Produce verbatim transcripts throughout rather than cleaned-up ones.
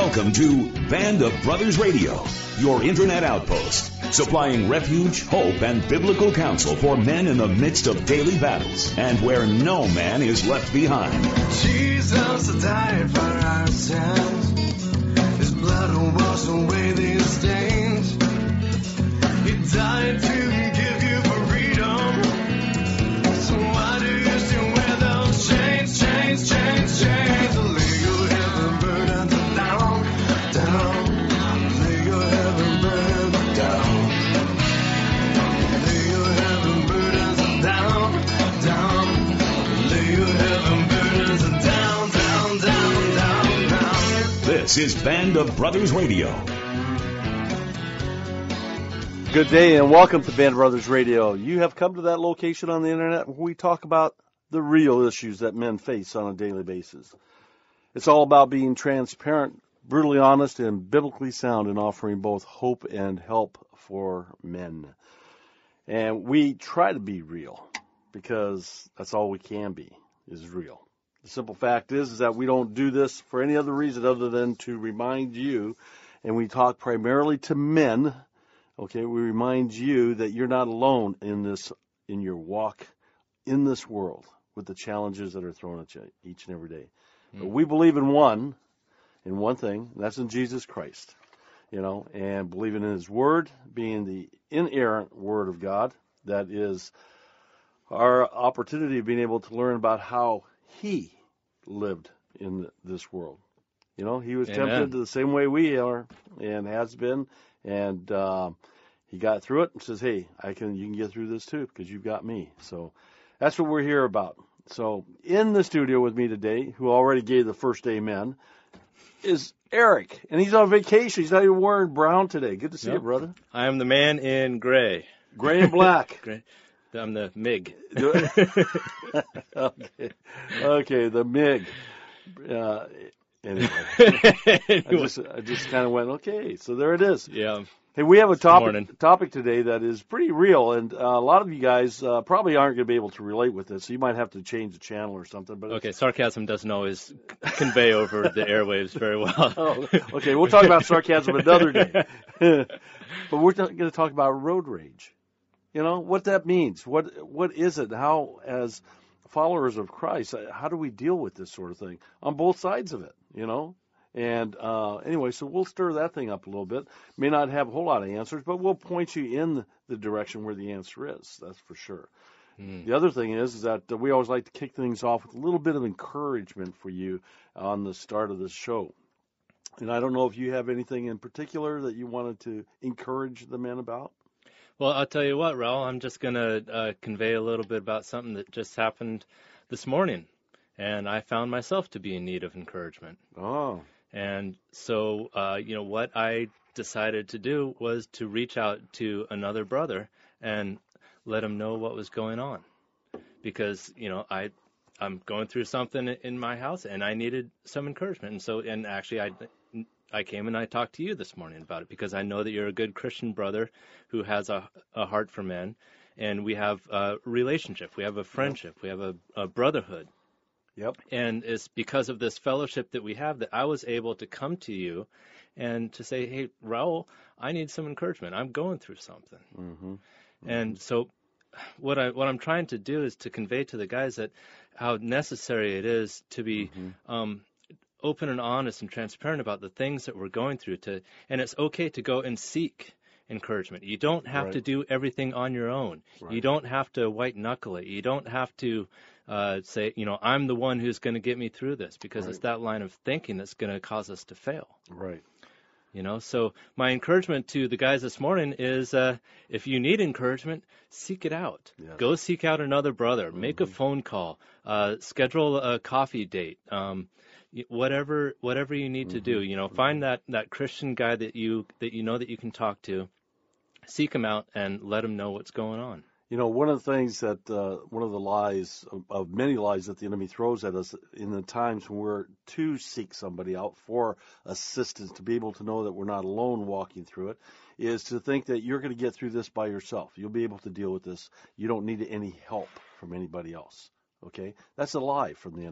Welcome to Band of Brothers Radio, your internet outpost, supplying refuge, hope, and biblical counsel for men in the midst of daily battles, and where no man is left behind. Jesus died for our sins. His blood will wash away these stains. He died to give you freedom. So why do you still wear those chains, chains, chains, chains? Lay your heavy burdens down, down. Lay your heavy burdens down. Lay your heavy burdens down, down. Lay your heavy burdens down, down, down, down, down. This is Band of Brothers Radio. Good day and welcome to Band of Brothers Radio. You have come to that location on the internet where we talk about the real issues that men face on a daily basis. It's all about being transparent, brutally honest, and biblically sound in offering both hope and help for men. And we try to be real because that's all we can be, is real. The simple fact is, is that we don't do this for any other reason other than to remind you, and we talk primarily to men. Okay, we remind you that you're not alone in this, in your walk in this world with the challenges that are thrown at you each and every day. Mm. But we believe in one, in one thing, and that's in Jesus Christ, you know, and believing in His Word, being the inerrant Word of God, that is our opportunity of being able to learn about how He lived in this world. You know, He was Amen. tempted the same way we are and has been. And uh, he got through it and says, hey, I can. you can get through this too because you've got me. So that's what we're here about. So in the studio with me today, who already gave the first amen, is Eric. And he's on vacation. He's not even wearing brown today. Good to see Yep. you, brother. I am the man in gray. Gray and black. Gray. I'm the M I G. okay. okay, the M I G. Uh, anyway, I just, I just kind of went, okay, so there it is. Yeah. Hey, we have a topic morning. topic today that is pretty real, and uh, a lot of you guys uh, probably aren't going to be able to relate with this, so you might have to change the channel or something. But Okay, sarcasm doesn't always convey over the airwaves very well. oh, okay, we'll talk about sarcasm another day. But we're going to talk about road rage. You know, what that means. What What is it? How, as followers of Christ, how do we deal with this sort of thing on both sides of it, you know? And uh, anyway, so we'll stir that thing up a little bit. May not have a whole lot of answers, but we'll point you in the direction where the answer is. That's for sure. Mm. The other thing is, is that uh, we always like to kick things off with a little bit of encouragement for you on the start of the show. And I don't know if you have anything in particular that you wanted to encourage the men about. Well, I'll tell you what, Raul, I'm just going to uh, convey a little bit about something that just happened this morning. And I found myself to be in need of encouragement. Oh. And so, uh, you know, what I decided to do was to reach out to another brother and let him know what was going on. Because, you know, I, I'm going through something in my house and I needed some encouragement. And so, and actually I, I came and I talked to you this morning about it because I know that you're a good Christian brother who has a, a heart for men. And we have a relationship. We have a friendship. We have a, a brotherhood. Yep. And it's because of this fellowship that we have that I was able to come to you and to say, hey, Raul, I need some encouragement. I'm going through something. Mm-hmm. Mm-hmm. And so what, I, what I'm trying to do is to convey to the guys that how necessary it is to be mm-hmm. um, open and honest and transparent about the things that we're going through. To, and it's okay to go and seek encouragement. You don't have right. to do everything on your own. Right. You don't have to white knuckle it. You don't have to uh, say, you know, I'm the one who's going to get me through this, because right. it's that line of thinking that's going to cause us to fail. Right. You know, so my encouragement to the guys this morning is uh, if you need encouragement, seek it out. Yes. Go seek out another brother. Mm-hmm. Make a phone call. Uh, schedule a coffee date. Um, whatever whatever you need mm-hmm. to do. You know, mm-hmm. find that, that Christian guy that you that you know that you can talk to. Seek him out and let him know what's going on. You know, one of the things that, uh, one of the lies, of, of many lies that the enemy throws at us in the times when we're to seek somebody out for assistance, to be able to know that we're not alone walking through it, is to think that you're going to get through this by yourself. You'll be able to deal with this. You don't need any help from anybody else. Okay? That's a lie from the enemy.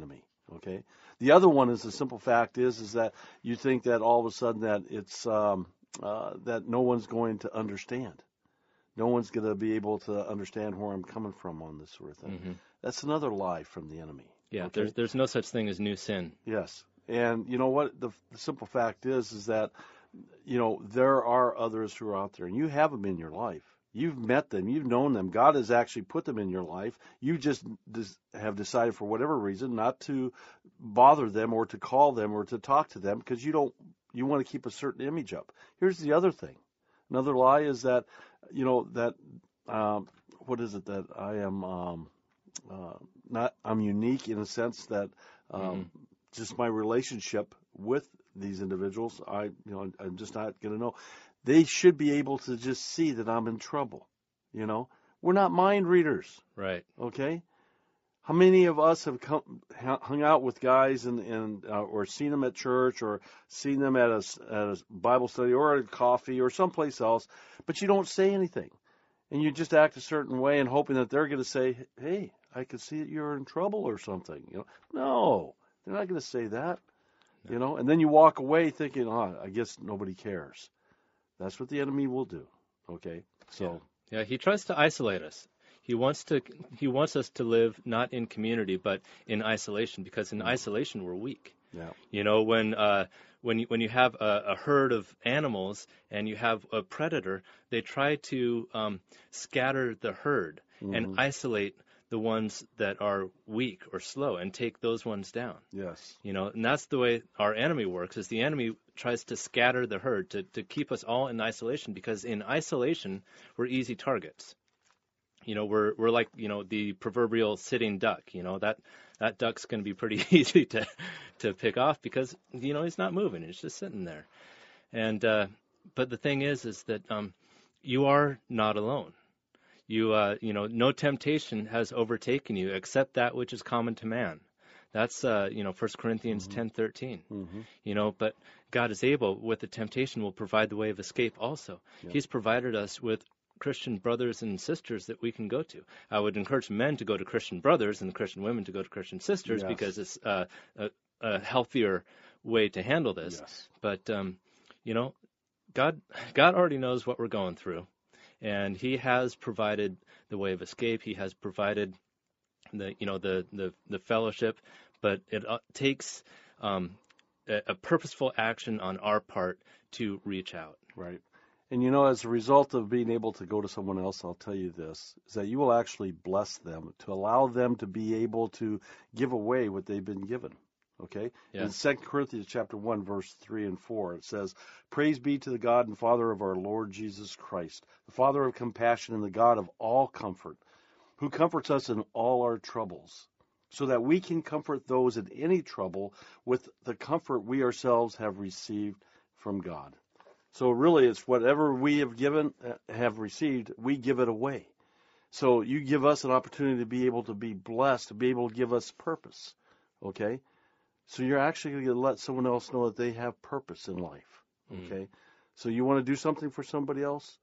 Okay. The other one is the simple fact is is that you think that all of a sudden that it's um, uh, that no one's going to understand. No one's going to be able to understand where I'm coming from on this sort of thing. Mm-hmm. That's another lie from the enemy. Yeah, okay? there's there's no such thing as new sin. Yes. And you know what? The, the simple fact is, is that, you know, there are others who are out there, and you have them in your life. You've met them. You've known them. God has actually put them in your life. You just des- have decided for whatever reason not to bother them or to call them or to talk to them because you don't, you want to keep a certain image up. Here's the other thing. Another lie is that, you know, that, um, what is it that I am, um, uh, not, I'm unique in a sense that, um, mm-hmm. just my relationship with these individuals, I, you know, I'm just not going to know. They should be able to just see that I'm in trouble. You know, we're not mind readers. Right. Okay. How many of us have come, hung out with guys and, and uh, or seen them at church or seen them at a, at a Bible study or at a coffee or someplace else, but you don't say anything, and you just act a certain way and hoping that they're going to say, "Hey, I can see that you're in trouble" or something. You know, no, they're not going to say that. No. You know, and then you walk away thinking, "Oh, I guess nobody cares." That's what the enemy will do. Okay, so yeah, yeah he tries to isolate us. He wants to. He wants us to live not in community, but in isolation, because in isolation we're weak. Yeah. You know, when uh, when you when you have a, a herd of animals and you have a predator, they try to um, scatter the herd mm-hmm. and isolate the ones that are weak or slow and take those ones down. Yes. You know, and that's the way our enemy works. Is the enemy tries to scatter the herd to to keep us all in isolation, because in isolation we're easy targets. You know, we're we're like, you know, the proverbial sitting duck. You know, that that duck's going to be pretty easy to to pick off because, you know, he's not moving. He's just sitting there. And uh, but the thing is, is that um, you are not alone. You uh, you know, no temptation has overtaken you except that which is common to man. That's uh, you know, First Corinthians mm-hmm. ten thirteen. Mm-hmm. You know, but God is able, with the temptation, will provide the way of escape also. Yep. He's provided us with Christian brothers and sisters that we can go to. I would encourage men to go to Christian brothers and Christian women to go to Christian sisters, yes. because it's uh, a, a healthier way to handle this. Yes. But um, you know, God, God already knows what we're going through, and He has provided the way of escape. He has provided the, you know, the the, the fellowship, but it uh, takes um, a, a purposeful action on our part to reach out. Right. And, you know, as a result of being able to go to someone else, I'll tell you this, is that you will actually bless them to allow them to be able to give away what they've been given. Okay? Yeah. In Second Corinthians chapter one, verse three and four, it says, "Praise be to the God and Father of our Lord Jesus Christ, the Father of compassion and the God of all comfort, who comforts us in all our troubles, so that we can comfort those in any trouble with the comfort we ourselves have received from God." So really, it's whatever we have given, have received, we give it away. So you give us an opportunity to be able to be blessed, to be able to give us purpose. Okay? So you're actually going to let someone else know that they have purpose in life. Okay? Mm. So you want to do something for somebody else?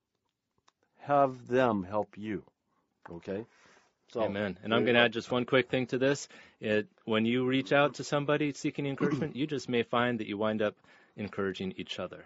Have them help you. Okay? So, Amen. And I'm going to add just one quick thing to this. It, when you reach out to somebody seeking encouragement, you just may find that you wind up encouraging each other.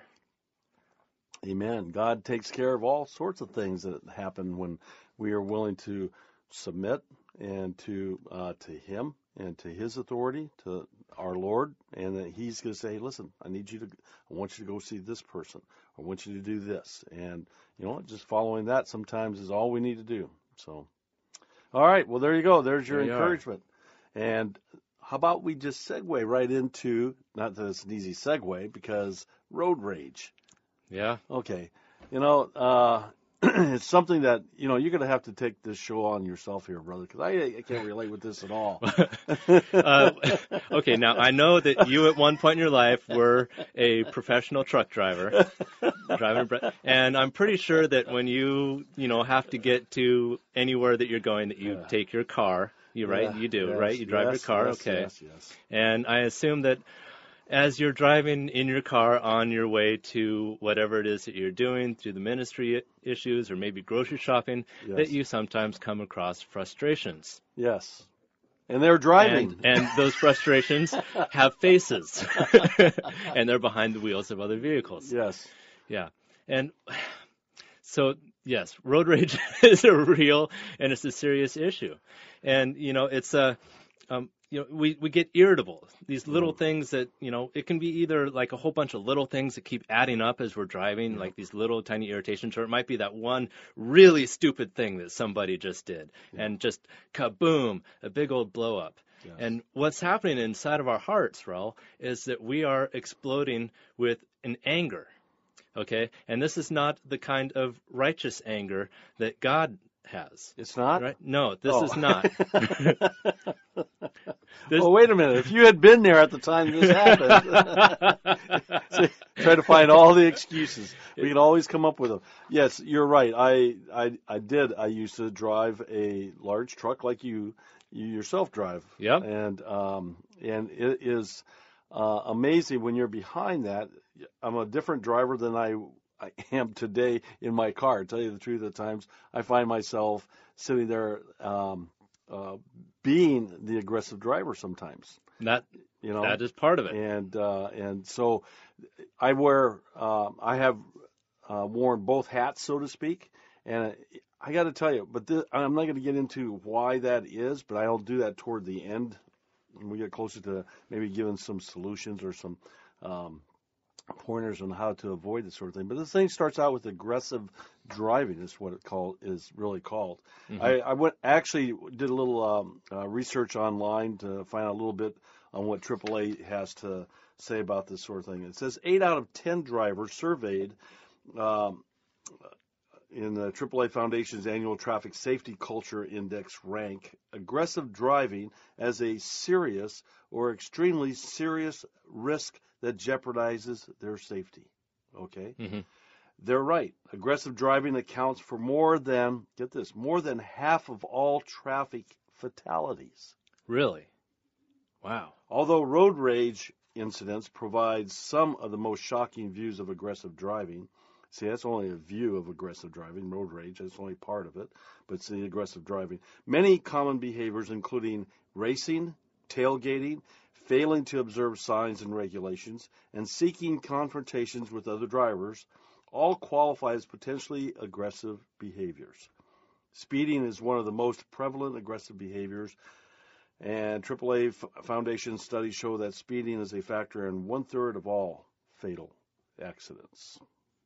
Amen. God takes care of all sorts of things that happen when we are willing to submit and to uh, to Him and to His authority, to our Lord, and that He's going to say, "Hey, listen, I need you to, I want you to go see this person. I want you to do this." And, you know, just following that sometimes is all we need to do. So, all right. Well, there you go. There's your there encouragement. You and how about we just segue right into, not that it's an easy segue, because road rage. Yeah. Okay. You know, uh, it's something that, you know, you're going to have to take this show on yourself here, brother, because I, I can't relate with this at all. uh, okay, now I know that you at one point in your life were a professional truck driver, driving, and I'm pretty sure that when you, you know, have to get to anywhere that you're going, that you yeah. take your car. You right? Yeah, you do, yes, right? You drive yes, your car, yes, okay. Yes, yes. And I assume that as you're driving in your car on your way to whatever it is that you're doing, through the ministry issues or maybe grocery shopping, yes. that you sometimes come across frustrations. Yes. And they're driving. And, and those frustrations have faces. And they're behind the wheels of other vehicles. Yes. Yeah. And so, yes, road rage is a real and it's a serious issue. And, you know, it's a, um, you know, we, we get irritable. These little Mm. things that, you know, it can be either like a whole bunch of little things that keep adding up as we're driving, Yeah. like these little tiny irritations, or it might be that one really stupid thing that somebody just did Yeah. and just kaboom, a big old blow up. Yes. And what's happening inside of our hearts, Raul, is that we are exploding with an anger. Okay? And this is not the kind of righteous anger that God has. It's not? Right? No, this Oh. is not. This- Oh, wait a minute. If you had been there at the time this happened, so, try to find all the excuses. We can always come up with them. Yes, you're right. I, I, I did. I used to drive a large truck like you, you yourself drive. Yep. And, um, and it is uh, amazing when you're behind that. I'm a different driver than I, I am today in my car. To tell you the truth, at times I find myself sitting there um, uh, being the aggressive driver sometimes. that You know, that is part of it. and uh, and so I wear um, I have uh, worn both hats, so to speak, and I got to tell you, but this, I'm not going to get into why that is, but I'll do that toward the end when we get closer to maybe giving some solutions or some um, pointers on how to avoid this sort of thing. But this thing starts out with aggressive driving, is what it called is really called. Mhm. I, I went actually did a little um, uh, research online to find out a little bit on what triple A has to say about this sort of thing. It says eight out of ten drivers surveyed um, in the triple A Foundation's annual Traffic Safety Culture Index rank aggressive driving as a serious or extremely serious risk that jeopardizes their safety. Okay? Mhm. They're right. Aggressive driving accounts for more than, get this, more than half of all traffic fatalities. Really? Wow. Although road rage incidents provide some of the most shocking views of aggressive driving, see, that's only a view of aggressive driving, road rage, that's only part of it, but it's the aggressive driving. Many common behaviors, including racing, tailgating, failing to observe signs and regulations, and seeking confrontations with other drivers, all qualify as potentially aggressive behaviors. Speeding is one of the most prevalent aggressive behaviors, and triple A F- Foundation studies show that speeding is a factor in one-third of all fatal accidents.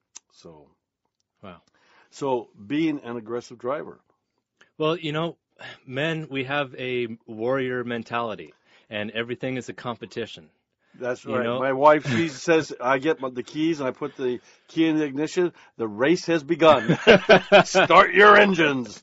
So, Wow. so being an aggressive driver. Well, you know, men, we have a warrior mentality, and everything is a competition. That's You right. know- My wife, she says, I get my, the keys and I put the key in the ignition. The race has begun. Start your engines.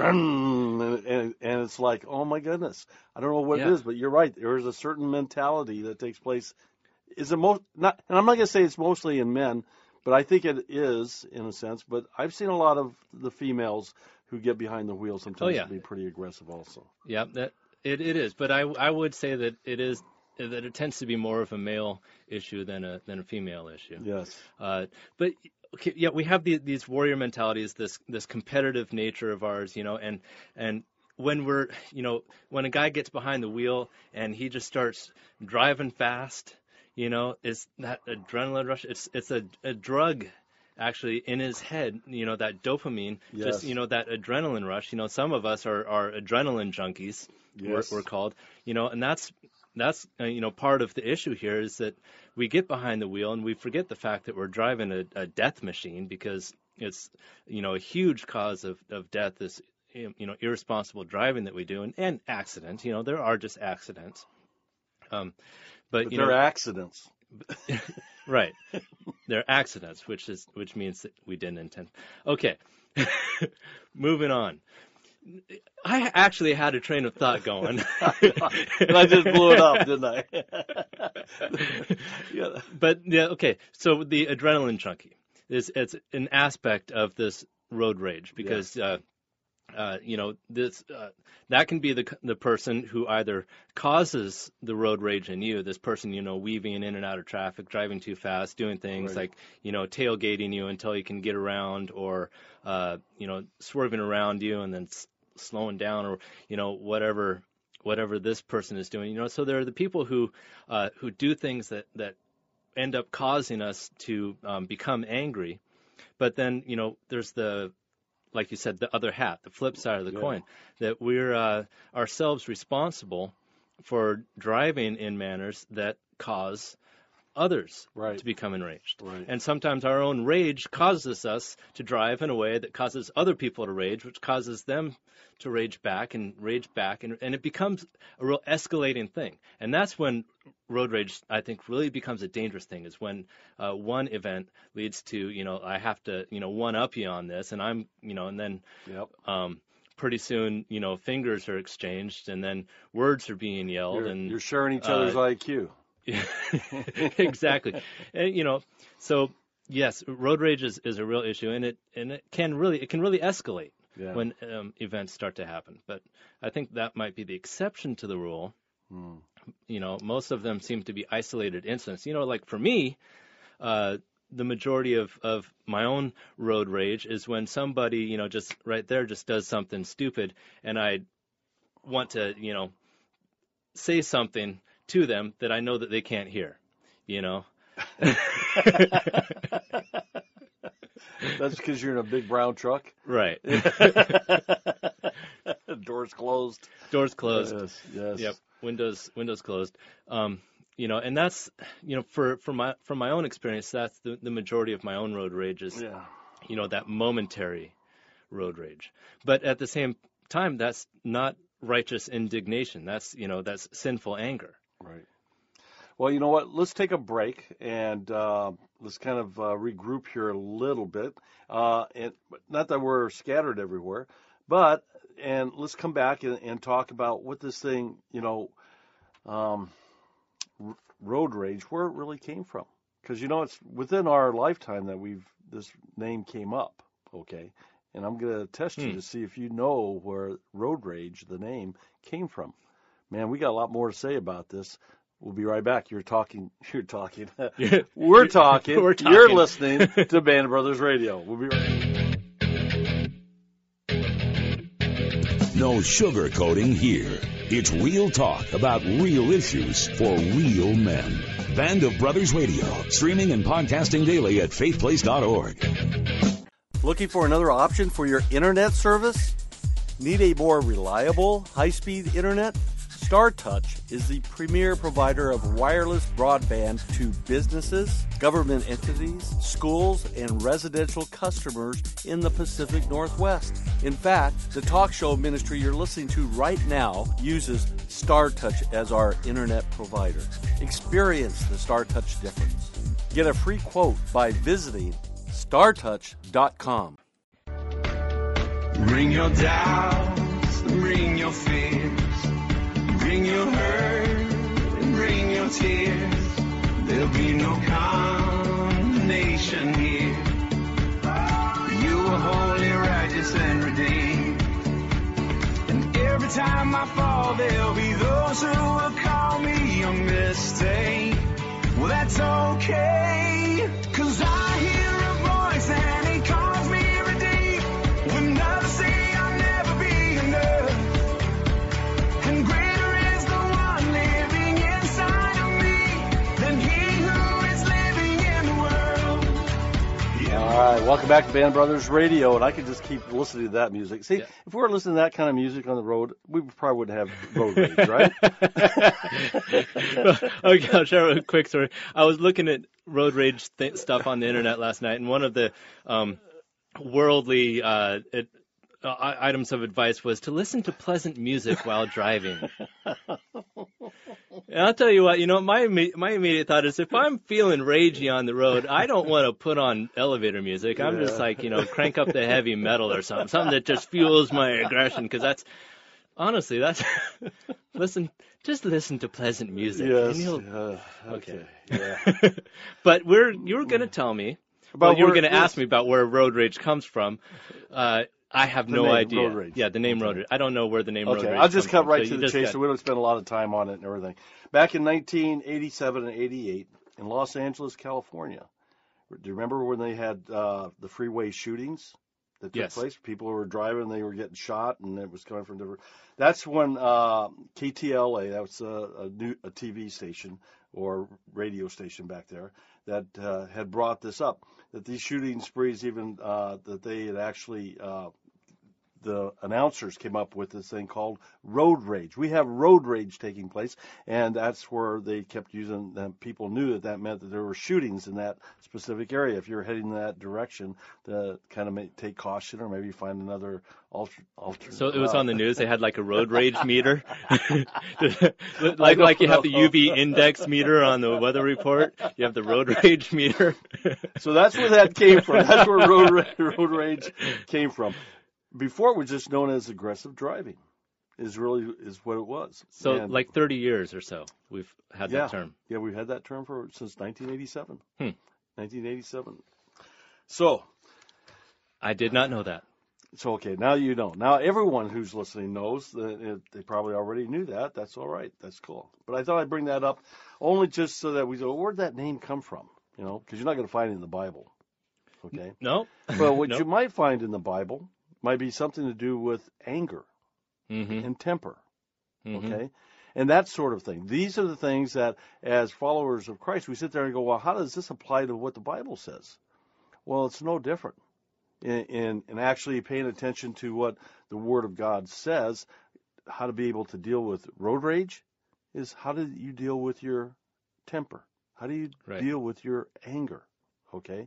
Run. And, and, and it's like, oh my goodness. I don't know what Yeah. it is, but you're right. There is a certain mentality that takes place. Is it most not? And I'm not going to say it's mostly in men, but I think it is in a sense. But I've seen a lot of the females who get behind the wheel sometimes Oh, yeah. be pretty aggressive also. Yeah, that it, it is. But I I would say that it is that it tends to be more of a male issue than a than a female issue. Yes. Uh, but okay, yeah, we have the, these warrior mentalities, this this competitive nature of ours, you know, and and when we're, you know, when a guy gets behind the wheel and he just starts driving fast, you know, it's that adrenaline rush. It's it's a, a drug actually in his head, you know, that dopamine, Yes. just, you know, that adrenaline rush. You know, some of us are, are adrenaline junkies, Yes. we're, we're called, you know, and that's that's uh, you know, part of the issue here is that we get behind the wheel and we forget the fact that we're driving a, a death machine, because it's, you know, a huge cause of, of death, this, you know, irresponsible driving that we do, and, and accidents. You know, there are just accidents. Um, but, But you they're know, accidents. right, they're accidents, which is which means that we didn't intend. Okay, moving on. I actually had a train of thought going. And I just blew it up, didn't I? Yeah. But yeah, okay. So the adrenaline junkie is it's an aspect of this road rage, because uh, uh, you know, this uh, that can be the the person who either causes the road rage in you. This person, you know, weaving in and out of traffic, driving too fast, doing things Right. like, you know, tailgating you until you can get around, or uh, you know, swerving around you and then s- slowing down, or, you know, whatever whatever this person is doing. You know, so there are the people who uh, who do things that that end up causing us to um, become angry. But then, you know, there's the, like you said, the other hat, the flip side of the Yeah. coin, that we're uh, ourselves responsible for driving in manners that cause others Right. to become enraged. Right. And sometimes our own rage causes us to drive in a way that causes other people to rage, which causes them to rage back and rage back. And, and it becomes a real escalating thing. And that's when road rage, I think, really becomes a dangerous thing, is when uh, one event leads to, you know, I have to, you know, one up you on this. And I'm, you know, and then Yep. um, pretty soon, you know, fingers are exchanged and then words are being yelled. You're, and you're sharing each other's uh, I Q. Exactly. And, you know, so yes, road rage is, is a real issue, and it and it can really it can really escalate Yeah. when um, events start to happen. But I think that might be the exception to the rule. Hmm. You know, most of them seem to be isolated incidents. You know, like for me, uh, the majority of, of my own road rage is when somebody, you know, just right there just does something stupid, and I want to, you know, say something to them that I know that they can't hear, you know. That's because you're in a big brown truck. Right. Doors closed. Doors closed. Yes. Yes. Yep. Windows windows closed. Um, you know, and that's, you know, for, for my from my own experience, that's the, the majority of my own road rage is, Yeah. you know, that momentary road rage. But at the same time, that's not righteous indignation. That's, you know, that's sinful anger. Right. Well, you know what? Let's take a break and uh, let's kind of uh, regroup here a little bit. Uh, and not that we're scattered everywhere, but and let's come back and, and talk about what this thing, you know, um, r- road rage, where it really came from. Because you know, it's within our lifetime that we've this name came up. Okay, and I'm going to test you Hmm. to see if you know where road rage, the name, came from. Man, we got a lot more to say about this. We'll be right back. You're talking. You're talking. We're talking. We're You're talking. listening to Band of Brothers Radio. We'll be right back. No sugarcoating here. It's real talk about real issues for real men. Band of Brothers Radio, streaming and podcasting daily at faith place dot org. Looking for another option for your internet service? Need a more reliable, high-speed internet? StarTouch is the premier provider of wireless broadband to businesses, government entities, schools, and residential customers in the Pacific Northwest. In fact, the talk show ministry you're listening to right now uses StarTouch as our internet provider. Experience the StarTouch difference. Get a free quote by visiting star touch dot com. Bring your doubts, bring your fears, bring your hurt, and bring your tears. There'll be no condemnation here. You are holy, righteous, and redeemed. And every time I fall, there'll be those who will call me a mistake. Well, that's okay, 'cause I hear a voice and he calls me redeemed. When others say I'll never be enough, and greater is the one living inside of me than he who is living in the world. All right, welcome back to Band Brothers Radio, and I could just keep listening to that music. See, Yeah. if we were listening to that kind of music on the road, we probably wouldn't have road rage, right? Okay, I'll share a quick story. I was looking at road rage th- stuff on the internet last night, and one of the um, worldly uh, it, uh, items of advice was to listen to pleasant music while driving. And I'll tell you what, you know, my imme- my immediate thought is if I'm feeling ragey on the road, I don't want to put on elevator music. I'm just Yeah. like, you know, crank up the heavy metal or something, something that just fuels my aggression, because that's, honestly, that's, listen, just listen to pleasant music. Yes. And you'll, uh, okay. Okay. Yeah. But we're you were going to tell me, About well, you were where- going to ask me about where road rage comes from. Uh, I have The no name, idea. road rage. Yeah, the name road rage. I don't know where the name road Okay, rage I'll just comes cut from. right So to you the just chase, got- so we don't spend a lot of time on it and everything. Back in nineteen eighty-seven and eighty-eight in Los Angeles, California, do you remember when they had uh, the freeway shootings? that took Yes. place. People who were driving, they were getting shot, and it was coming from different. That's when uh, K T L A, that was a, a, new, a T V station or radio station back there, that uh, had brought this up. That these shooting sprees, even uh, that they had actually. Uh, the announcers came up with this thing called road rage. We have road rage taking place, and that's where they kept using them. People knew that that meant that there were shootings in that specific area. If you're heading in that direction, to kind of make, take caution or maybe find another alter, alternate. So it was route. on the news. They had like a road rage meter, like like you have the U V index meter on the weather report. You have the road rage meter. So that's where that came from. That's where road rage, road rage came from. Before it was just known as aggressive driving, is really is what it was. So And, like thirty years or so, we've had yeah, that term. Yeah, we've had that term for since nineteen eighty-seven. Hmm. nineteen eighty-seven. So, I did not know that. so okay, now you know. Now everyone who's listening knows that it, they probably already knew that. That's all right. That's cool. But I thought I'd bring that up only just so that we go, where'd that name come from? You know, because you're not going to find it in the Bible. Okay. No. But what Nope. you might find in the Bible might be something to do with anger Mm-hmm. and temper. Mm-hmm. Okay? And that sort of thing. These are the things that, as followers of Christ, we sit there and go, well, how does this apply to what the Bible says? Well, it's no different. In, in, in actually paying attention to what the Word of God says, how to be able to deal with road rage is how do you deal with your temper? How do you Right. deal with your anger? Okay?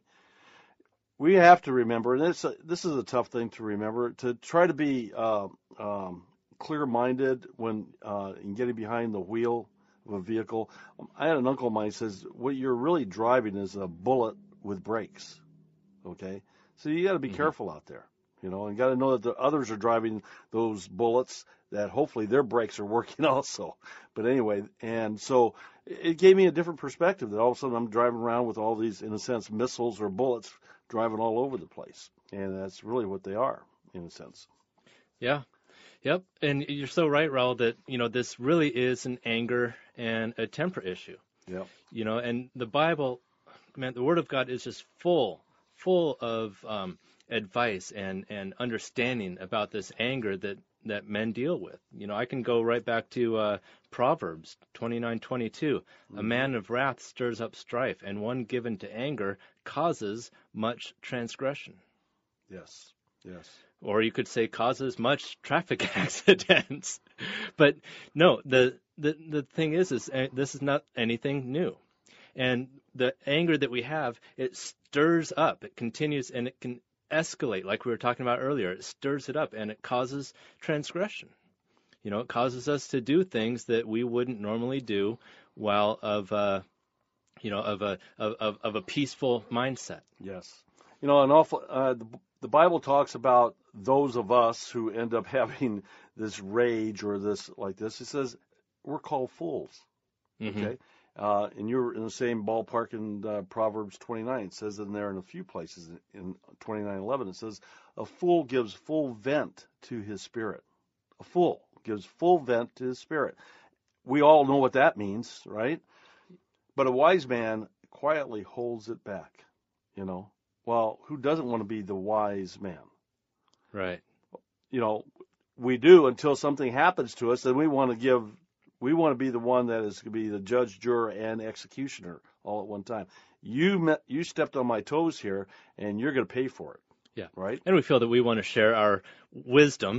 We have to remember, and this, this is a tough thing to remember, to try to be uh, um, clear-minded when uh, in getting behind the wheel of a vehicle. I had an uncle of mine who says, what you're really driving is a bullet with brakes, okay? So you got to be Mhm. careful out there, you know, and got to know that the others are driving those bullets, that hopefully their brakes are working also. But anyway, and so it gave me a different perspective that all of a sudden I'm driving around with all these, in a sense, missiles or bullets driving all over the place. And that's really what they are, in a sense. Yeah. Yep. And you're so right, Raul, that, you know, this really is an anger and a temper issue. Yeah. You know, and the Bible, man, the Word of God is just full, full of um, advice and, and understanding about this anger that, that men deal with. You know, I can go right back to uh, Proverbs twenty-nine twenty-two. Mm-hmm. A man of wrath stirs up strife, and one given to anger causes much transgression. Yes. Yes. Or you could say causes much traffic accidents. But no, the, the, the thing is, is uh, this is not anything new. And the anger that we have, it stirs up. It continues and it can escalate, like we were talking about earlier. It stirs it up and it causes transgression. You know, it causes us to do things that we wouldn't normally do while of, uh, you know, of a of, of a peaceful mindset. Yes. You know, an awful, uh, the, the Bible talks about those of us who end up having this rage or this like this. It says we're called fools. Mm-hmm. Okay. Uh, and you're in the same ballpark in uh, Proverbs twenty-nine. It says in there in a few places in twenty-nine eleven, it says, a fool gives full vent to his spirit. A fool gives full vent to his spirit. We all know what that means, right? But a wise man quietly holds it back, you know. Well, who doesn't want to be the wise man? Right. You know, we do until something happens to us, and we want to give, we want to be the one that is going to be the judge, juror, and executioner all at one time. You met, you stepped on my toes here, and you're going to pay for it. Yeah. Right? And we feel that we want to share our wisdom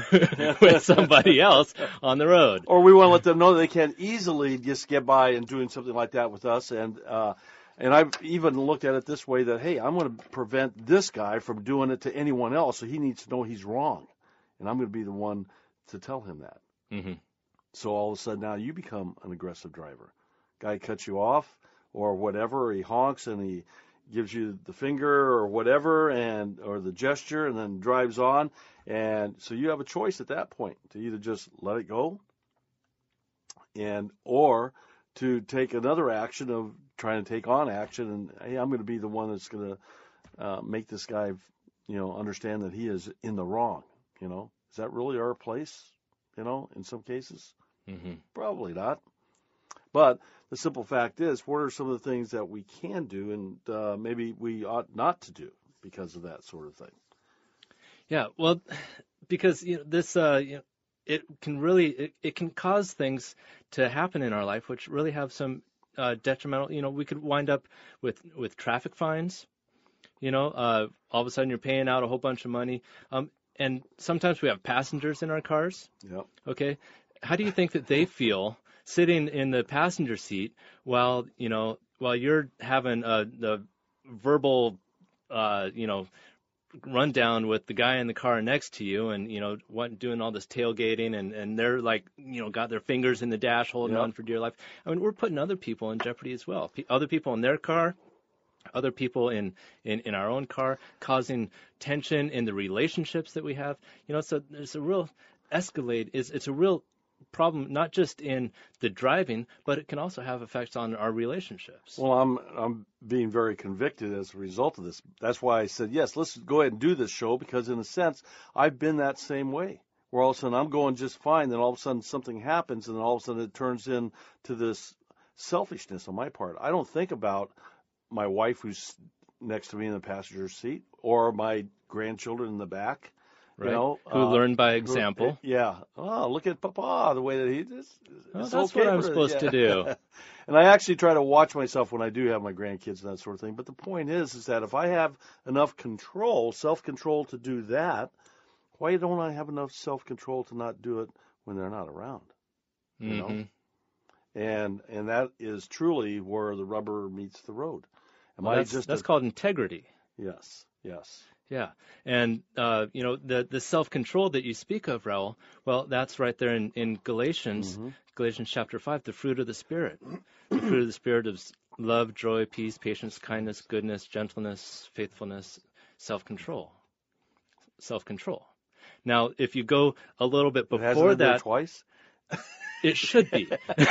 with somebody else on the road. Or we want to let them know that they can easily just get by and doing something like that with us. And uh, and I've even looked at it this way that, hey, I'm going to prevent this guy from doing it to anyone else, so he needs to know he's wrong. And I'm going to be the one to tell him that. Mm-hmm. So all of a sudden now you become an aggressive driver. Guy cuts you off or whatever, or he honks and he gives you the finger or whatever, and or the gesture, and then drives on. And so you have a choice at that point to either just let it go, and or to take another action of trying to take on action. And hey, I'm going to be the one that's going to uh, make this guy, you know, understand that he is in the wrong. You know, is that really our place? You know, in some cases, Mm-hmm. probably not. But the simple fact is, what are some of the things that we can do and uh, maybe we ought not to do because of that sort of thing? Yeah, well, because you know this, uh, you know, it can really it, it can cause things to happen in our life which really have some uh, detrimental. You know, we could wind up with with traffic fines. You know, uh, all of a sudden you're paying out a whole bunch of money, um, and sometimes we have passengers in our cars. Yep. Okay, how do you think that they feel sitting in the passenger seat while you know while you're having a the verbal, uh, you know. rundown with the guy in the car next to you and, you know, what, doing all this tailgating and, and they're like, you know, got their fingers in the dash holding Yep. on for dear life. I mean, we're putting other people in jeopardy as well. P- other people in their car, other people in, in, in our own car, causing tension in the relationships that we have. You know, so there's a real escalate. It's, it's a real problem, not just in the driving, but it can also have effects on our relationships. Well, I'm I'm being very convicted as a result of this. That's why I said, yes, let's go ahead and do this show, because in a sense, I've been that same way, where all of a sudden I'm going just fine, then all of a sudden something happens, and then all of a sudden it turns into this selfishness on my part. I don't think about my wife who's next to me in the passenger seat or my grandchildren in the back. Right. You know, who uh, learn by who- example. Yeah. Oh, look at Papa, the way that he is. Oh, it's that's okay what I'm for- supposed to yeah. do. And I actually try to watch myself when I do have my grandkids and that sort of thing. But the point is, is that if I have enough control, self-control to do that, why don't I have enough self-control to not do it when they're not around? You know? Mhm. And and that is truly where the rubber meets the road. Am Well, I that's just that's a- called integrity. Yes, yes. Yeah, and uh, you know the the self-control that you speak of, Raul. Well, that's right there in in Galatians, Mm-hmm. Galatians chapter five, the fruit of the Spirit, the fruit of the Spirit of s- love, joy, peace, patience, kindness, goodness, gentleness, faithfulness, self-control, self-control. Now, if you go a little bit It hasn't before been there that, twice. it should be.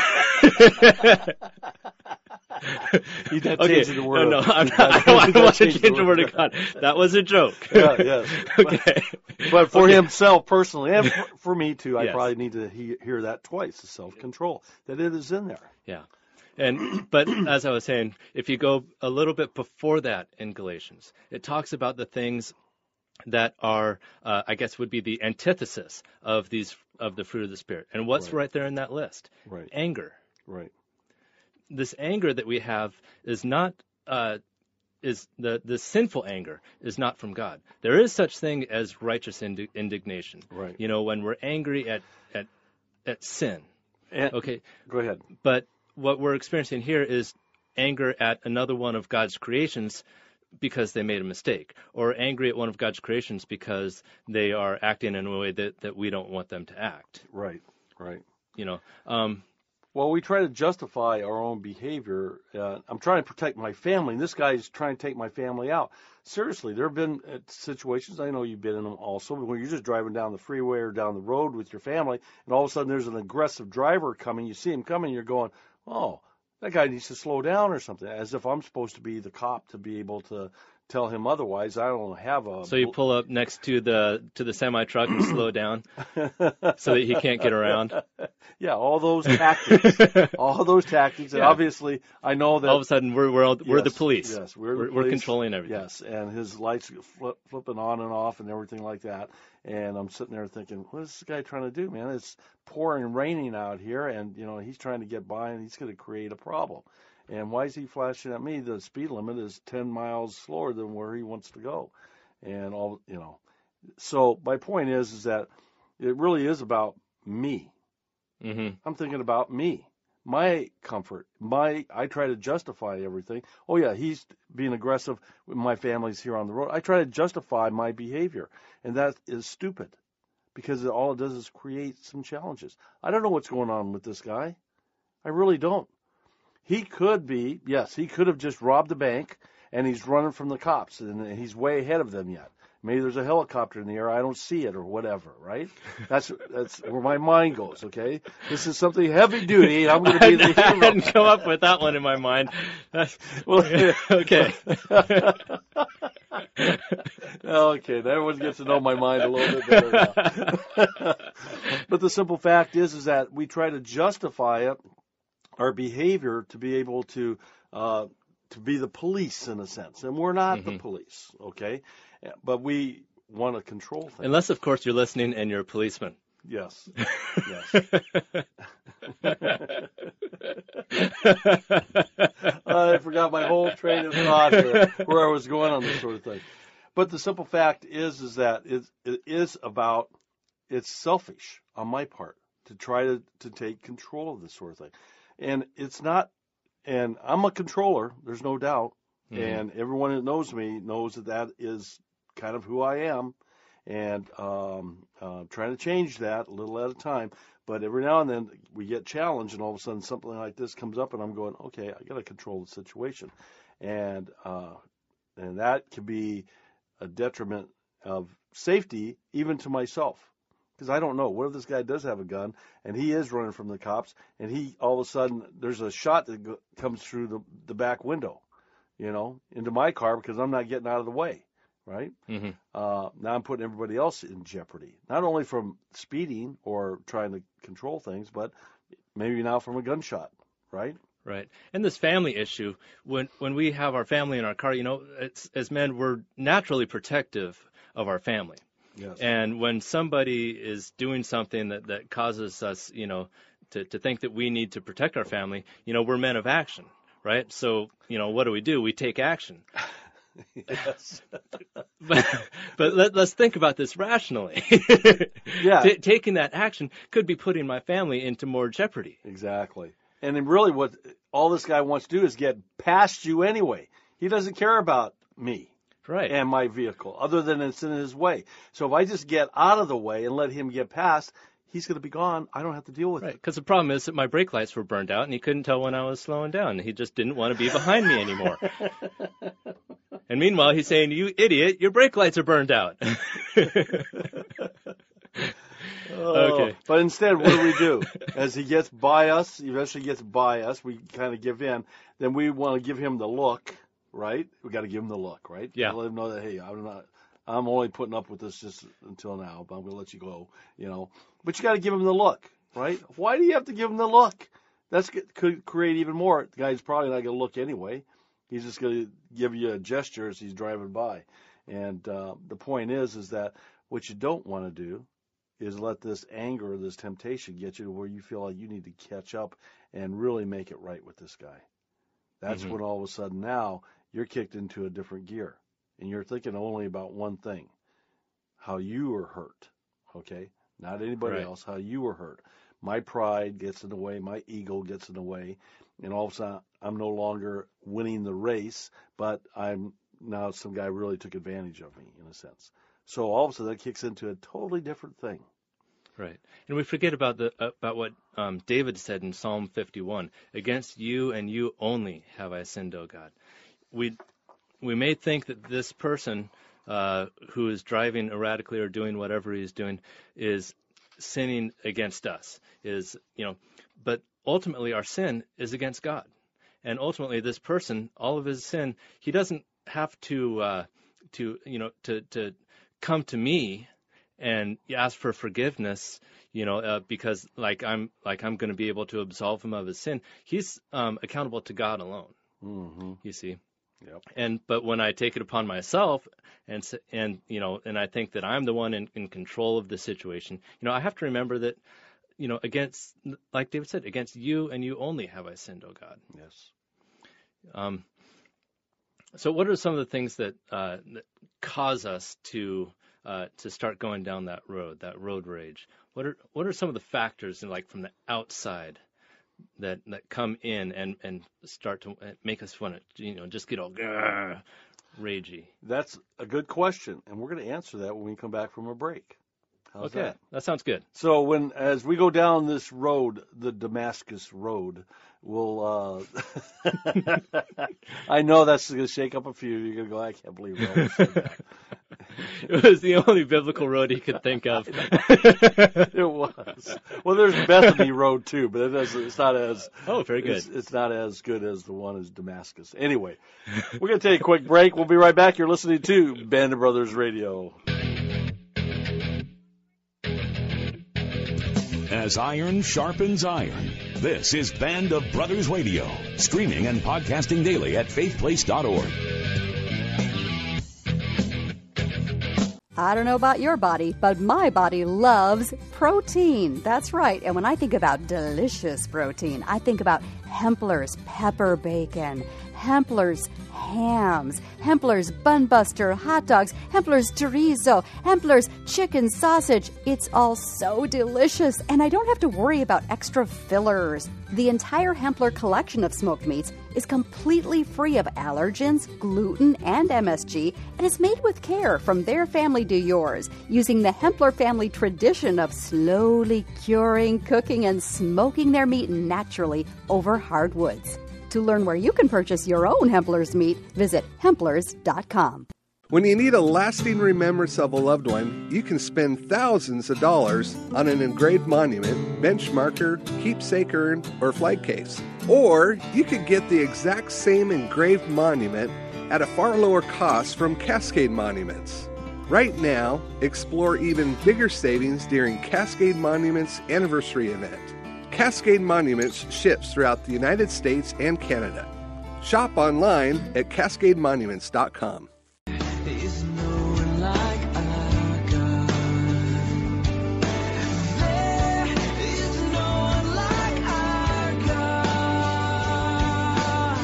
You did Okay, change the word. no, no, of- I'm you not, I did don't, I don't want to change change the word of God. That was a joke. Yeah, yes. Okay. But for Okay. himself personally, and for, for me too, I Yes. probably need to he, hear that twice, the self-control, that it is in there. Yeah. And but as I was saying, if you go a little bit before that in Galatians, it talks about the things that are, uh, I guess, would be the antithesis of these of the fruit of the Spirit. And what's Right. right there in that list? Right, Anger. right. This anger that we have is not uh, is the the sinful anger is not from God. There is such thing as righteous indi- indignation. Right. You know, when we're angry at at at sin. And, Okay. Go ahead. But what we're experiencing here is anger at another one of God's creations because they made a mistake, or angry at one of God's creations because they are acting in a way that, that we don't want them to act. Right, right. You know, um, Well, we try to justify our own behavior. Uh, I'm trying to protect my family, and this guy is trying to take my family out. Seriously, there have been uh, situations, I know you've been in them also, where you're just driving down the freeway or down the road with your family, and all of a sudden there's an aggressive driver coming. You see him coming, you're going, oh, that guy needs to slow down or something, as if I'm supposed to be the cop to be able to tell him otherwise. I don't have a... so you pull up next to the to the semi truck and slow down so that he can't get around. Yeah, all those tactics, all those tactics, and Yeah. obviously I know that All of a sudden we're we're, all, we're the Yes, police. Yes, we're, the we're, we're police. controlling everything. Yes, and his lights flip, flipping on and off and everything like that. And I'm sitting there thinking, what is this guy trying to do, man? It's pouring and raining out here, and you know he's trying to get by, and he's going to create a problem. And why is he flashing at me? The speed limit is ten miles slower than where he wants to go, and all you know. So my point is, is that it really is about me. hmm I'm thinking about me, my comfort, my. I try to justify everything. Oh yeah, he's being aggressive. My family's here on the road. I try to justify my behavior, and that is stupid, because all it does is create some challenges. I don't know what's going on with this guy. I really don't. He could be, yes, he could have just robbed a bank, and he's running from the cops, and he's way ahead of them yet. Maybe there's a helicopter in the air, I don't see it, or whatever, right? That's that's where my mind goes, okay? This is something heavy duty, and I'm going to be the I hero. hadn't come up with that one in my mind. Well, Okay. Okay, everyone gets to know my mind a little bit better now. But the simple fact is, is that we try to justify it, our behavior, to be able to uh, to be the police in a sense, and we're not the Mhm. police, okay? But we want to control things. Unless, of course, you're listening and you're a policeman. Yes. Yes. I forgot my whole train of thought here, where I was going on this sort of thing. But the simple fact is, is that it, it is about, it's selfish on my part to try to, to take control of this sort of thing. And it's not, and I'm a controller, there's no doubt. Mm-hmm. And everyone that knows me knows that that is kind of who I am. And um, uh, trying to change that a little at a time. But every now and then we get challenged, and all of a sudden something like this comes up, and I'm going, okay, I got to control the situation. And uh, and that can be a detriment of safety, even to myself. Because I don't know. What if this guy does have a gun, and he is running from the cops, and he all of a sudden there's a shot that go- comes through the, the back window, you know, into my car because I'm not getting out of the way. Right? Mm-hmm. Uh, now I'm putting everybody else in jeopardy, not only from speeding or trying to control things, but maybe now from a gunshot, right? Right. And this family issue, when when we have our family in our car, you know, it's, as men, we're naturally protective of our family. Yes. And when somebody is doing something that, that causes us, you know, to, to think that we need to protect our family, you know, we're men of action, right? So, you know, what do we do? We take action. Yes. but but let, let's think about this rationally. Yeah. T- taking that action could be putting my family into more jeopardy. Exactly. And then really what all this guy wants to do is get past you anyway. He doesn't care about me. Right. And my vehicle, other than it's in his way. So if I just get out of the way and let him get past, he's going to be gone. I don't have to deal with right. it. Because the problem is that my brake lights were burned out, and he couldn't tell when I was slowing down. He just didn't want to be behind me anymore. And meanwhile, he's saying, "You idiot, your brake lights are burned out." Oh, okay. But instead, what do we do? As he gets by us, eventually gets by us, we kind of give in. Then we want to give him the look, right? We got to give him the look, right? Yeah. Let him know that, hey, I'm not, I'm only putting up with this just until now, but I'm going to let you go, you know. But you got to give him the look, right? Why do you have to give him the look? That's could create even more. The guy's probably not going to look anyway. He's just going to give you a gesture as he's driving by. And uh, the point is, is that what you don't want to do is let this anger or this temptation get you to where you feel like you need to catch up and really make it right with this guy. That's mm-hmm. when all of a sudden now you're kicked into a different gear. And you're thinking only about one thing, how you were hurt, okay? Not anybody right. else, how you were hurt. My pride gets in the way, my ego gets in the way, and all of a sudden I'm no longer winning the race, but I'm now some guy really took advantage of me in a sense. So all of a sudden that kicks into a totally different thing. Right. And we forget about the uh, about what um, David said in Psalm fifty-one, "Against you and you only have I sinned, O God." We we may think that this person uh, who is driving erratically or doing whatever he's doing is sinning against us, is, you know, but ultimately our sin is against God. And ultimately this person, all of his sin, he doesn't have to, uh, to you know, to, to come to me and ask for forgiveness, you know, uh, because like I'm like I'm going to be able to absolve him of his sin. He's um, accountable to God alone, mm-hmm. you see. Yep. And but when I take it upon myself and and you know and I think that I'm the one in, in control of the situation, you know, I have to remember that, you know, against, like David said, against you and you only have I sinned, O God. Yes. Um. So what are some of the things that, uh, that cause us to uh, to start going down that road, that road rage? What are what are some of the factors, like from the outside, that that come in and, and start to make us want to, you know, just get all grrr, ragey? That's a good question, and we're going to answer that when we come back from a break. How's okay, that? that sounds good. So when as we go down this road, the Damascus Road, we'll. Uh, I know that's going to shake up a few. You're going to go, I can't believe Rob said that. It was the only biblical road he could think of. It was. Well, there's Bethany Road too, but it doesn't, it's not as. Oh, very good. It's, it's not as good as the one as Damascus. Anyway, we're going to take a quick break. We'll be right back. You're listening to Band of Brothers Radio. As iron sharpens iron, this is Band of Brothers Radio, streaming and podcasting daily at faith place dot org. I don't know about your body, but my body loves protein. That's right. And when I think about delicious protein, I think about Hempler's pepper bacon, Hempler's hams, Hempler's Bun Buster hot dogs, Hempler's chorizo, Hempler's chicken sausage. It's all so delicious, and I don't have to worry about extra fillers. The entire Hempler collection of smoked meats is completely free of allergens, gluten, and M S G, and is made with care from their family to yours, using the Hempler family tradition of slowly curing, cooking, and smoking their meat naturally over hardwoods. To learn where you can purchase your own Hempler's meat, visit Hemplers dot com. When you need a lasting remembrance of a loved one, you can spend thousands of dollars on an engraved monument, bench marker, keepsake urn, or flag case. Or you could get the exact same engraved monument at a far lower cost from Cascade Monuments. Right now, explore even bigger savings during Cascade Monuments Anniversary event. Cascade Monuments ships throughout the United States and Canada. Shop online at cascade monuments dot com. Is no one like our God. There is no one like our God.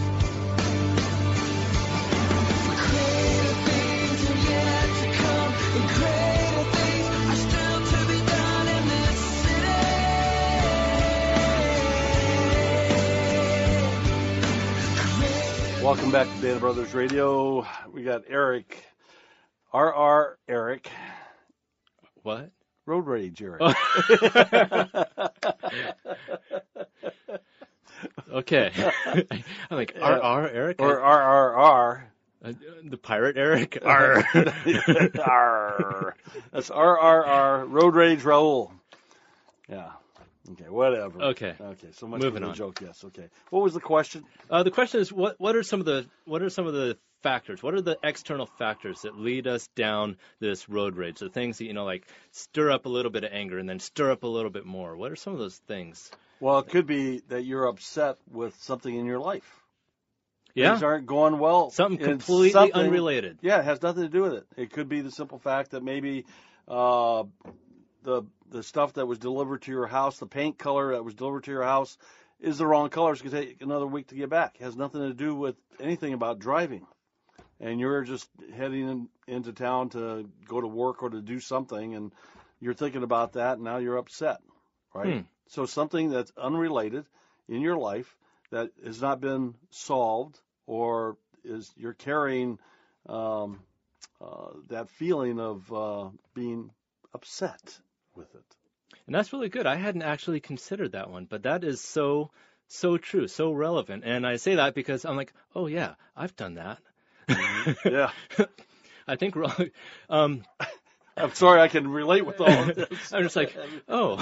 Greater things are yet to come, and greater things are still to be done in this city. Welcome back to Band of Brothers Radio. We got Eric, R R Eric, What? Road Rage Eric. Okay. I'm like, R R Eric? Or R R R. Uh, the pirate Eric? R. R. That's R R R, Road Rage Raul. Yeah. Okay, whatever. Okay. Okay, so much Moving for the on. joke, yes, okay. What was the question? Uh, the question is, what what are some of the what are some of the factors? What are the external factors that lead us down this road rage? The things that, you know, like stir up a little bit of anger and then stir up a little bit more. What are some of those things? Well, it could be that you're upset with something in your life. Yeah. Things aren't going well. Something in completely something- unrelated. Yeah, it has nothing to do with it. It could be the simple fact that maybe uh, the the stuff that was delivered to your house, the paint color that was delivered to your house, is the wrong color. It's going to take another week to get back. It has nothing to do with anything about driving. And you're just heading in, into town to go to work or to do something, and you're thinking about that, and now you're upset, right? Hmm. So something that's unrelated in your life that has not been solved, or is you're carrying um, uh, that feeling of uh, being upset with it. And that's really good. I hadn't actually considered that one, but that is so, so true, so relevant. And I say that because I'm like, oh, yeah, I've done that. Yeah. I think we're all, um, I'm sorry, I can relate with all of this. I'm just like, oh.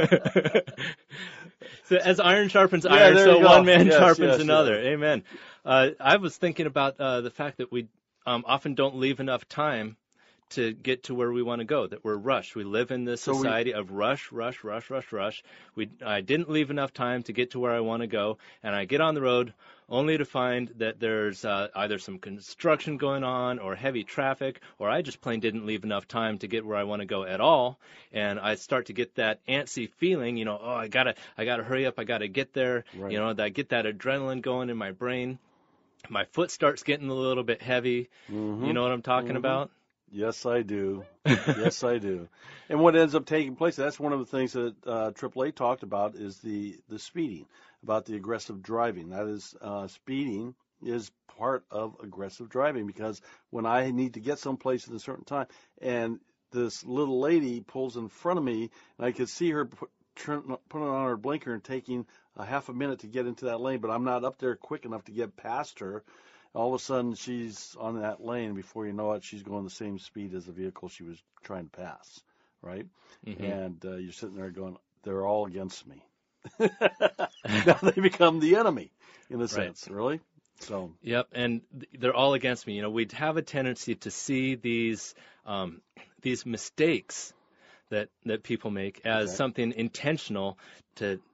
So as iron sharpens Yeah, iron, there so you go. one man Yes, sharpens yes, another. yes. Amen. Uh, I was thinking about uh, the fact that we um, often don't leave enough time to get to where we want to go, that we're rushed. We live in this So we- society of rush, rush, rush, rush, rush. We, I didn't leave enough time to get to where I want to go, and I get on the road only to find that there's uh, either some construction going on or heavy traffic, or I just plain didn't leave enough time to get where I want to go at all, and I start to get that antsy feeling, you know, oh, I gotta, I gotta hurry up, I gotta get there, Right. you know, that I get that adrenaline going in my brain. My foot starts getting a little bit heavy. Mm-hmm. You know what I'm talking Mhm. about? Yes, I do. Yes, I do. And what ends up taking place, that's one of the things that uh, triple A talked about, is the, the speeding, about the aggressive driving. That is, uh, speeding is part of aggressive driving, because when I need to get someplace at a certain time, and this little lady pulls in front of me, and I could see her put, turn, putting on her blinker and taking a half a minute to get into that lane, but I'm not up there quick enough to get past her. All of a sudden, she's on that lane. Before you know it, she's going the same speed as the vehicle she was trying to pass, right? Mm-hmm. And uh, you're sitting there going, they're all against me. Now they become the enemy, in a sense, really. So Yep, and th- they're all against me. You know, we'd have a tendency to see these um, these mistakes that that people make as Okay. something intentional to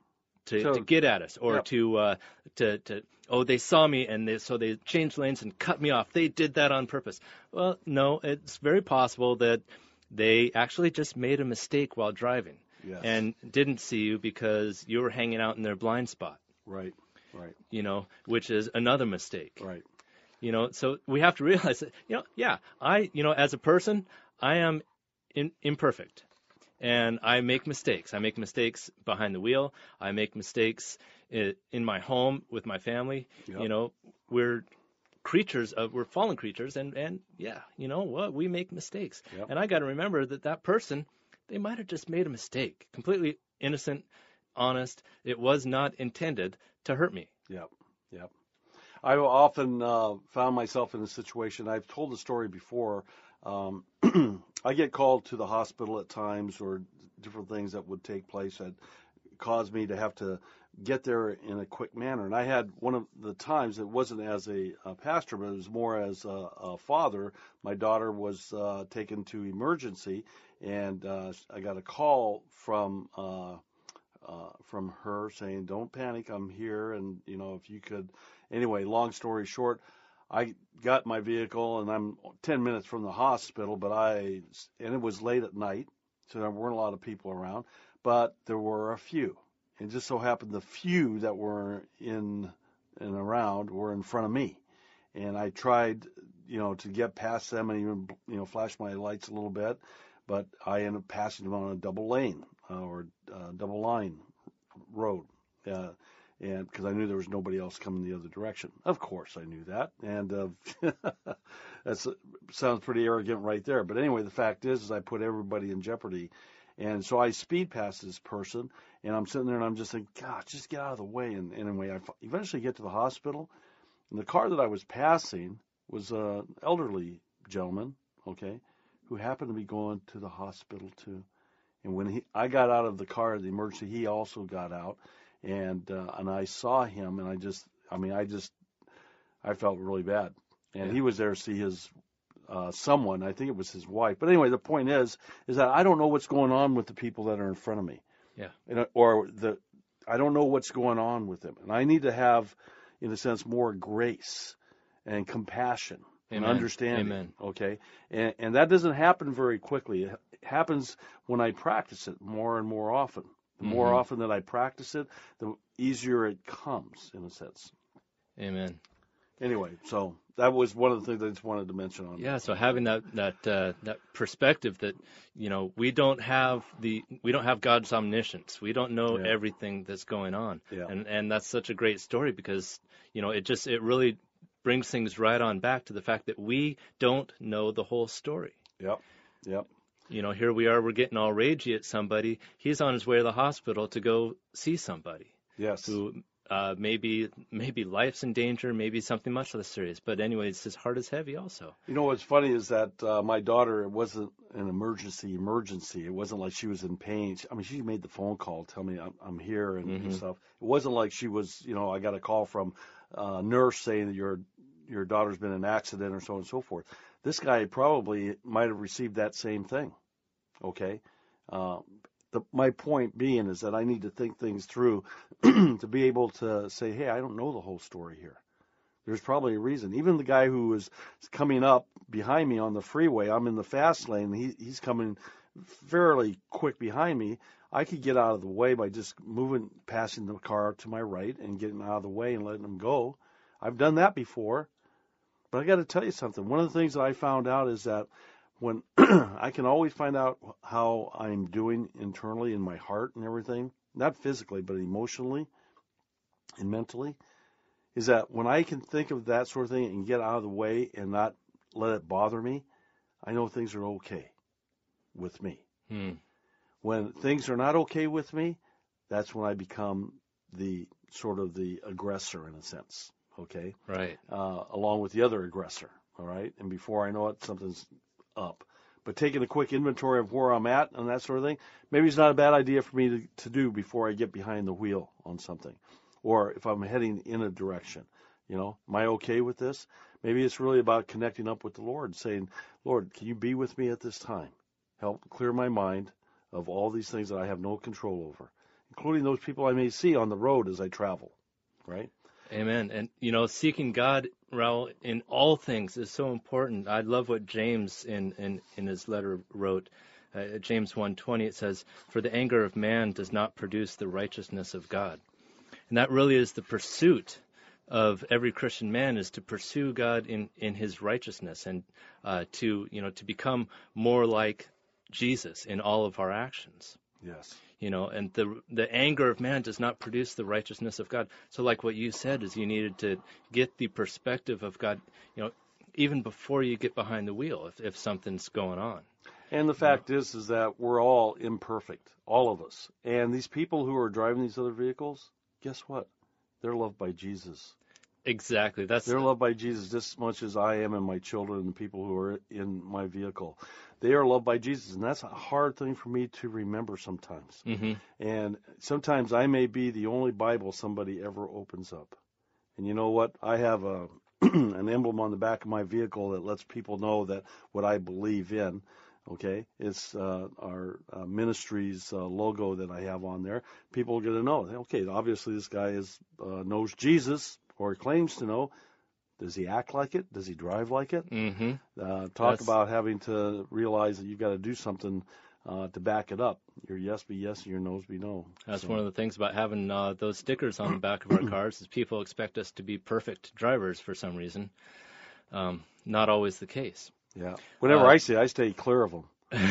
to, So- to get at us, or Yep. to uh, to to oh, they saw me and they, so they changed lanes and cut me off. They did that on purpose. Well, no, it's very possible that they actually just made a mistake while driving Yes. and didn't see you because you were hanging out in their blind spot. Right. Right. You know, which is another mistake. Right. You know, so we have to realize that, you know, yeah, I, you know, as a person, I am in, imperfect. And I make mistakes. I make mistakes behind the wheel. I make mistakes in, in my home with my family. Yep. You know, we're creatures of, we're fallen creatures. And, and yeah, you know what? We make mistakes. Yep. And I got to remember that that person, they might have just made a mistake. Completely innocent, honest. It was not intended to hurt me. Yep. Yep. I've often uh, found myself in a situation. I've told the story before. Um, I get called to the hospital at times, or different things that would take place that caused me to have to get there in a quick manner. And I had one of the times, it wasn't as a, a pastor, but it was more as a, a father. My daughter was uh, taken to emergency, and uh, I got a call from uh, uh, from her saying, "Don't panic, I'm here, and you know if you could." Anyway, long story short, I got my vehicle, and I'm ten minutes from the hospital, but I, and it was late at night, so there weren't a lot of people around, but there were a few. And just so happened the few that were in and around were in front of me. And I tried, you know, to get past them and even, you know, flash my lights a little bit, but I ended up passing them on a double lane uh, or uh, double line road. Uh, And because I knew there was nobody else coming the other direction. Of course, I knew that, and uh, that sounds pretty arrogant right there. But anyway, the fact is, is I put everybody in jeopardy, and so I speed past this person, and I'm sitting there and I'm just thinking, God, just get out of the way. And anyway, I eventually get to the hospital, and the car that I was passing was an elderly gentleman, okay, who happened to be going to the hospital too. And when he, I got out of the car, the emergency, he also got out. And uh, and I saw him, and I just, I mean, I just, I felt really bad. And Yeah. he was there to see his uh, someone. I think it was his wife. But anyway, the point is, is that I don't know what's going on with the people that are in front of me. Yeah. And, or the, I don't know what's going on with them, and I need to have, in a sense, more grace and compassion and Amen. understanding. Amen. Okay, and and that doesn't happen very quickly. It happens when I practice it more and more often. The more Mhm. often that I practice it, the easier it comes, in a sense. Amen. Anyway, so that was one of the things I just wanted to mention on. Yeah, so having that that uh, that perspective that, you know, we don't have the we don't have God's omniscience. We don't know Yeah. everything that's going on. Yeah. And and that's such a great story because, you know, it just it really brings things right on back to the fact that we don't know the whole story. Yep. Yep. You know, here we are, we're getting all ragey at somebody. He's on his way to the hospital to go see somebody Yes. who uh, maybe maybe life's in danger, maybe something much less serious. But anyways, his heart is heavy also. You know what's funny is that uh, my daughter, it wasn't an emergency emergency. It wasn't like she was in pain. She, I mean, she made the phone call, tell me I'm, I'm here and, and Mhm. stuff. It wasn't like she was, you know, I got a call from a nurse saying that your your daughter's been in an accident or so on and so forth. This guy probably might have received that same thing. Okay. Uh, the, my point being is that I need to think things through to be able to say, hey, I don't know the whole story here. There's probably a reason. Even the guy who was coming up behind me on the freeway, I'm in the fast lane, he, he's coming fairly quick behind me. I could get out of the way by just moving, passing the car to my right and getting out of the way and letting him go. I've done that before. But I got to tell you something. One of the things that I found out is that when I can always find out how I'm doing internally in my heart and everything, not physically, but emotionally and mentally, is that when I can think of that sort of thing and get out of the way and not let it bother me, I know things are okay with me. Hmm. When things are not okay with me, that's when I become the sort of the aggressor in a sense, okay, Right. uh, along with the other aggressor, all right? And before I know it, something's up. But taking a quick inventory of where I'm at and that sort of thing, maybe it's not a bad idea for me to, to do before I get behind the wheel on something. Or if I'm heading in a direction, you know, am I okay with this? Maybe it's really about connecting up with the Lord, saying, Lord, can you be with me at this time? Help clear my mind of all these things that I have no control over. including those people I may see on the road as I travel, right? Amen. And, you know, seeking God, Raul, in all things is so important. I love what James in, in, in his letter wrote. Uh, James one twenty, it says, "For the anger of man does not produce the righteousness of God." And that really is the pursuit of every Christian man, is to pursue God in, in his righteousness, and uh, to, you know, to become more like Jesus in all of our actions. Yes. You know, and the the anger of man does not produce the righteousness of God. So like what you said, is you needed to get the perspective of God, you know, even before you get behind the wheel, if, if something's going on. And the fact is, is that we're all imperfect, all of us. And these people who are driving these other vehicles, guess what? They're loved by Jesus. Exactly. That's They're loved by Jesus just as much as I am and my children and the people who are in my vehicle. They are loved by Jesus, and that's a hard thing for me to remember sometimes. Mm-hmm. And sometimes I may be the only Bible somebody ever opens up. And you know what? I have a an emblem on the back of my vehicle that lets people know that what I believe in. Okay, it's uh, our uh, ministry's uh, logo that I have on there. People are going to know. Okay, obviously this guy is uh, knows Jesus, or claims to know. Does he act like it? Does he drive like it? Mm-hmm. Uh, talk That's... about having to realize that you've got to do something uh, to back it up. Your yes be yes and your no's be no. That's so. one of the things about having uh, those stickers on the back of our cars, is people expect us to be perfect drivers for some reason. Um, not always the case. Yeah. Whenever uh, I say, I stay clear of them.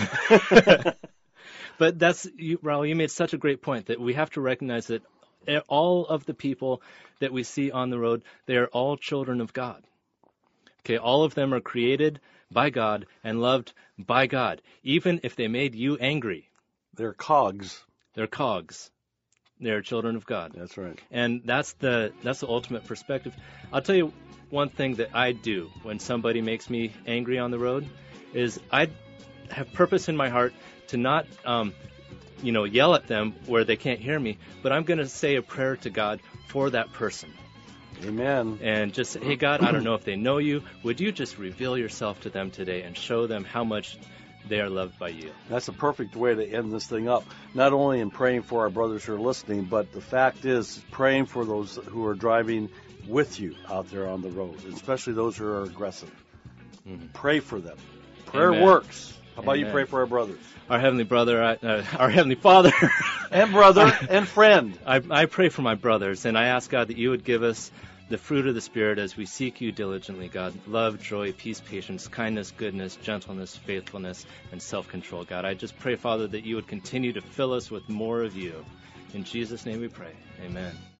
But that's, you, Raul, you made such a great point that we have to recognize that all of the people that we see on the road, they are all children of God. Okay, all of them are created by God and loved by God, even if they made you angry. They're cogs. They're cogs. They're children of God. That's right. And that's the that's the ultimate perspective. I'll tell you one thing that I do when somebody makes me angry on the road is I have purpose in my heart to not, um, you know, yell at them where they can't hear me, but I'm going to say a prayer to God for that person. Amen. And just say, hey, God, I don't know if they know you. Would you just reveal yourself to them today and show them how much they are loved by you? That's a perfect way to end this thing up. Not only in praying for our brothers who are listening, but the fact is praying for those who are driving with you out there on the road, especially those who are aggressive. Mm-hmm. Pray for them. Prayer Amen. Works. How about Amen. you pray for our brothers? Our Heavenly Brother, uh, our Heavenly Father. And brother and friend. I, I pray for my brothers, and I ask, God, that you would give us the fruit of the Spirit as we seek you diligently, God. Love, joy, peace, patience, kindness, goodness, gentleness, faithfulness, and self-control, God. I just pray, Father, that you would continue to fill us with more of you. In Jesus' name we pray. Amen.